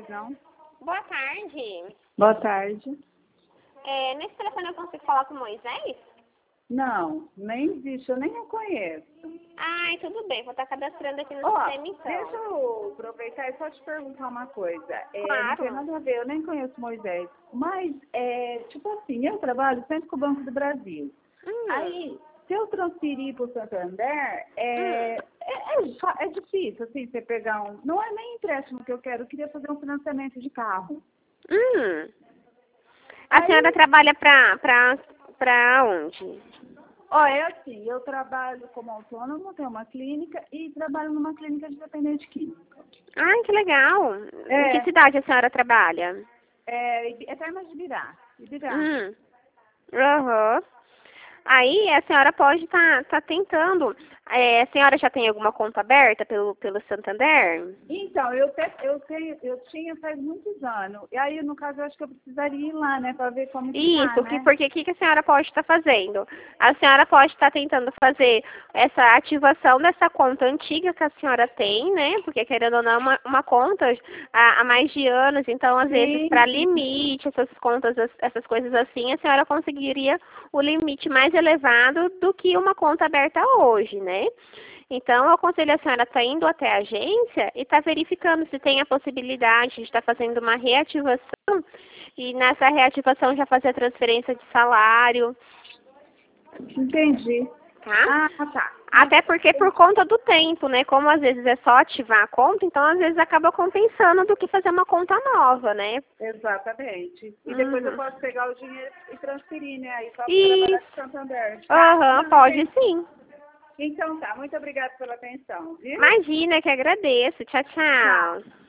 não? Boa tarde. Boa tarde. Nesse telefone eu consigo falar com o Moisés? Não, nem existe, eu nem reconheço. Ai, tudo bem, vou estar cadastrando aqui no Ó, sistema então. deixa eu aproveitar e só te perguntar uma coisa. Não Claro. tem nada a ver, eu nem conheço Moisés. Mas, tipo assim, eu trabalho sempre com o Banco do Brasil. Aí, se eu transferir para o Santander, é difícil, assim, você pegar um... Não é nem empréstimo que eu quero, eu queria fazer um financiamento de carro. A senhora trabalha pra onde? Ó, é assim, eu trabalho como autônomo, tenho uma clínica e trabalho numa clínica de dependente químico. Ai, que legal. Em que cidade a senhora trabalha? É Termas de Ibirá. Aham. Aí a senhora pode tá tentando. A senhora já tem alguma conta aberta pelo Santander? Então, eu tinha faz muitos anos. E aí, no caso, eu acho que eu precisaria ir lá, né, para ver como que tá, Isso, né? porque o que a senhora pode estar fazendo? A senhora pode estar tentando fazer essa ativação dessa conta antiga que a senhora tem, né? Porque querendo ou não, uma conta há mais de anos, então às vezes para limite, essas contas, essas coisas assim, a senhora conseguiria o limite mais elevado do que uma conta aberta hoje, né? Então, eu aconselho a senhora estar indo até a agência e estar verificando se tem a possibilidade de estar fazendo uma reativação e nessa reativação já fazer a transferência de salário. Entendi. Tá? Tá. Até porque por conta do tempo, né? Como às vezes é só ativar a conta, então às vezes acaba compensando do que fazer uma conta nova, né? Exatamente. E depois eu posso pegar o dinheiro e transferir, né? Aí só para trabalhar com Santander. Pode sim. Então tá, muito obrigada pela atenção, viu? Imagina, que agradeço. Tchau, tchau.